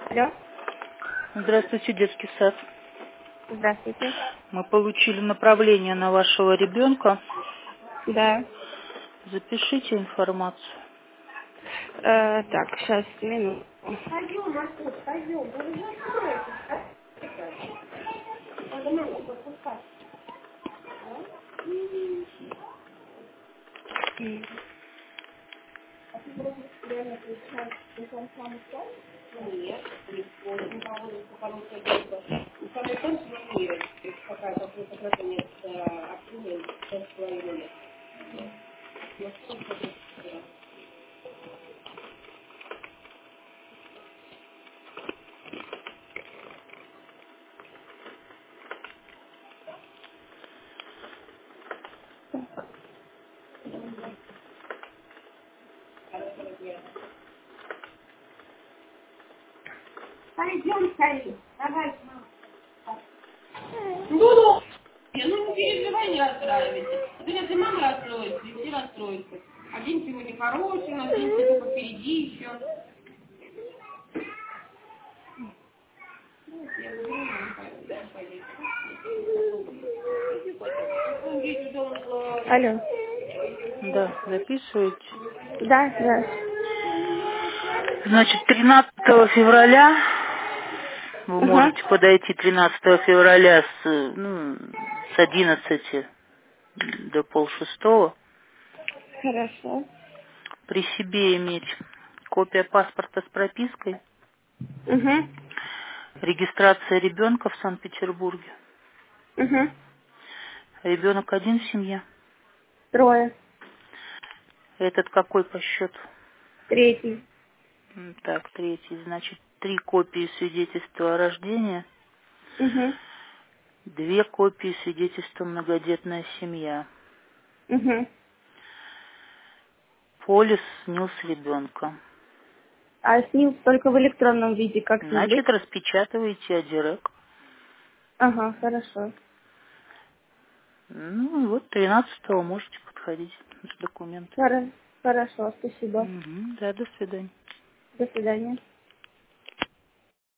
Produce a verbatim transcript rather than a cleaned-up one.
Алло. Здравствуйте, детский сад. Здравствуйте. Мы получили направление на вашего ребенка. Да. Запишите информацию. Э, так, сейчас, минуту. Пойдем, Маркус, пойдем. Да вы закройтесь. Надо маму подпускать. М. А ты вроде реально получаешь, что он сам устал? Нет, не вспомнил. Ну, по-моему, хорошая группа. И самое тоже планирует. Какая какой-то процент активной, шесть с половиной лет. Пойдем, скорее. Давай, мама. Ну, ну не переживай, не расстраивайся. Ты если мама расстроится, и все расстроятся. Один сегодня хороший, у нас день только впереди еще. Я говорю, мама, пойдем. Алло. Да, записывайте. Да, да. Значит, тринадцатого февраля вы Угу. можете подойти тринадцатого февраля с, э, ну, с одиннадцати до полшестого. Хорошо. При себе иметь копия паспорта с пропиской, Угу. регистрация ребенка в Санкт-Петербурге. Угу. Ребенок один в семье. Трое. Этот какой по счету? Третий. М, Так, третий. Значит, три копии свидетельства о рождении, Угу. две копии свидетельства многодетная семья. Угу. Полис снил с ребенка. А снил только в электронном виде, как снили? Значит, распечатываете одирек. Ага, хорошо. Ну, вот тринадцатого можете подходить с документами. Хоро- Хорошо, спасибо. Угу, да, до свидания. До свидания.